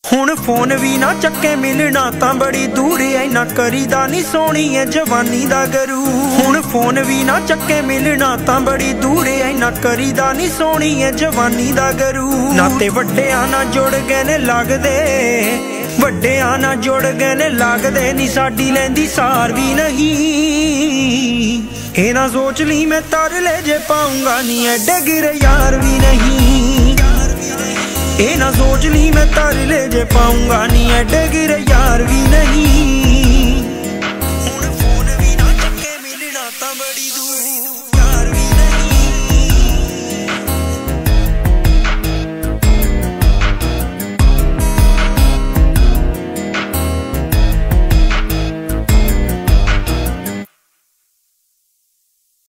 ਹੁਣ फोन भी ना चक्के मिलना तां बड़ी दूर इन्ना करीदा नी सोहनी है जवानी दा गरू हुण फोन भी ना चक्के मिलना तां बड़ी दूर इन्ना करीदा नी सोहनी है जवानी दा गरू नाते वड्डियां ना जुड़ गए ने लगदे वड्डियां ना जुड़ गए ने लगदे नी साडी लैंदी सार भी नहीं ए ना सोच ली मैं तरले जे पाऊंगा नी एडे गिरे यार भी नहीं ए ना सोच ली मैं तरले जे पाऊंगा नी एडे गिरे यार भी नहीं।